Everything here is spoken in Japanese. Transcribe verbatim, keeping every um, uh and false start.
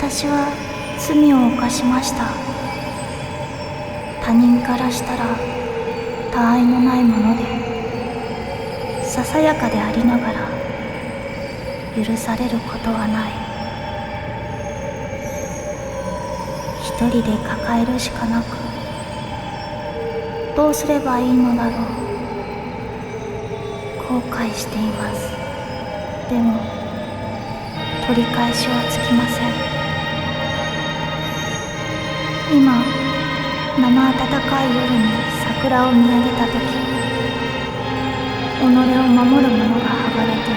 私は罪を犯しました。他人からしたら他愛のないもので、ささやかでありながら許されることはない。一人で抱えるしかなく、どうすればいいのだろう。後悔しています。でも取り返しはつきません。今、生暖かい夜に桜を見上げたとき、己を守るものが剥がれて